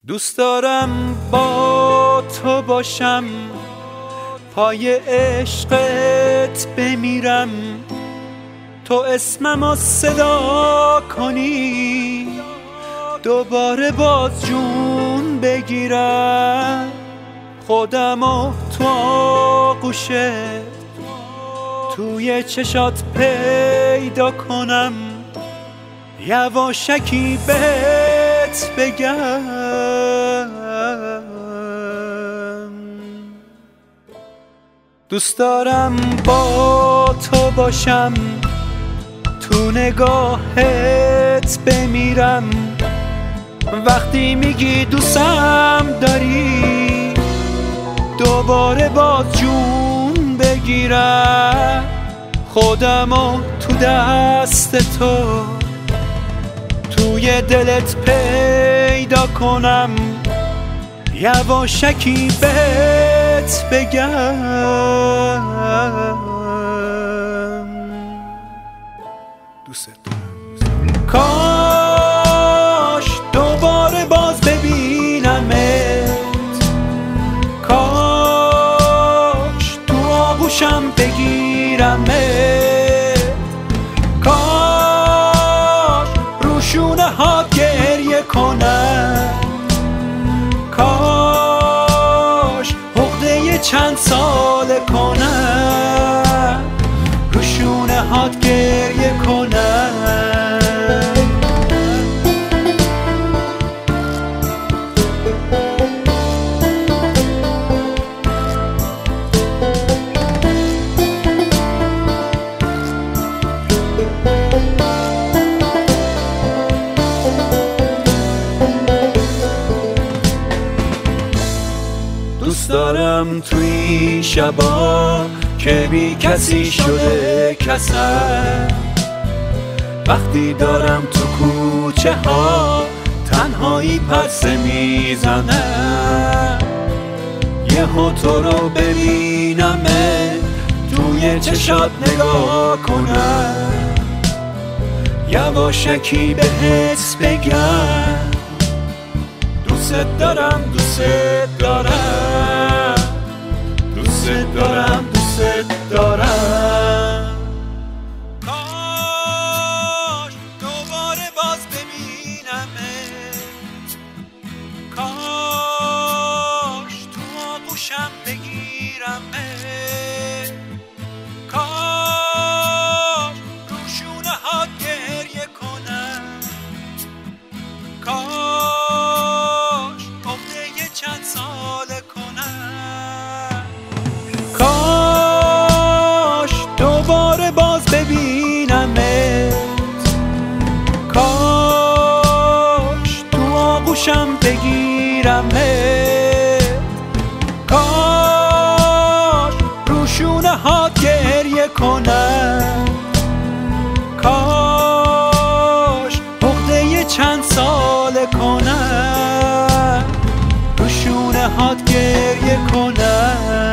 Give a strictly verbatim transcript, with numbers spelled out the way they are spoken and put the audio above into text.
دوست دارم با تو باشم، پای عشقت بمیرم، تو اسممو صدا کنی دوباره باز جون بگیرم، خودمو تو آغوشت توی چشات پیدا کنم، یواشکی بهت بگم. دوست دارم با تو باشم، تو نگاهت بمیرم، وقتی میگی دوستم داری دوباره باز جون بگیرم، خودمو تو دست تو توی دلت پیدا کنم، یواشکی بهت بگم. دوست دارم، کاش دوباره باز ببینمت، کاش تو آغوشم بگیرمت، کاش روشونه ها گریه کنم، کاش عقده چند ساله کنم، روشونه هات گریه کنم. دوست دارم توی شبا که بی کسی شده کسم، وقتی دارم تو کوچه ها تنهایی پرسه میزنم، یهو تو رو ببینمه توی چشات نگاه کنم، یواشکی بهت بگم دوست دارم دوست دارم دوست دارم دوست دارم. کاش دوباره باز ببینمت، کاش تو آغوشم بگیرمت، کاش روشونه ها گریه کنم، کاش عقده چند ساله کنم، کاش دوباره باز ببینمت، کاش تو آغوشم بگیرمت، کاش روشونه ها گریه کنم، کاش عقده چند ساله کنم، روشونه هات گریه کنم.